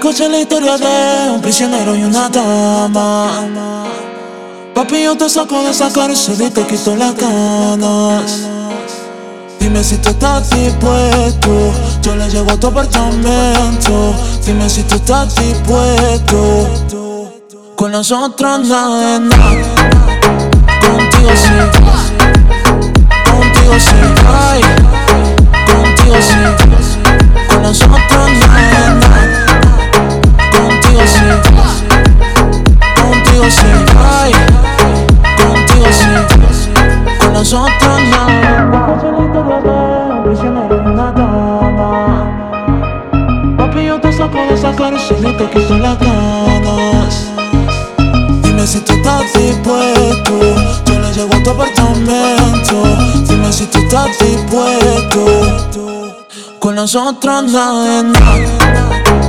Escucha la historia de un prisionero y una dama. Papi, yo te saco de esa cárcel y te quito las ganas. Dime si tú estás dispuesto, yo le llego a tu apartamento. Dime si tú estás dispuesto. Con nosotros nada de nada, contigo sí, contigo sí, ay, contigo sí. Con nosotros nada de nada, contigo sí, contigo sí, ay, contigo sí. Con nosotros nada. Papi, yo te saco de esa cárcel y te quito las ganas. Dime si tú estás dispuesto, yo le llego a tu apartamento. Dime si tú estás dispuesto. Con nosotros nada de nada,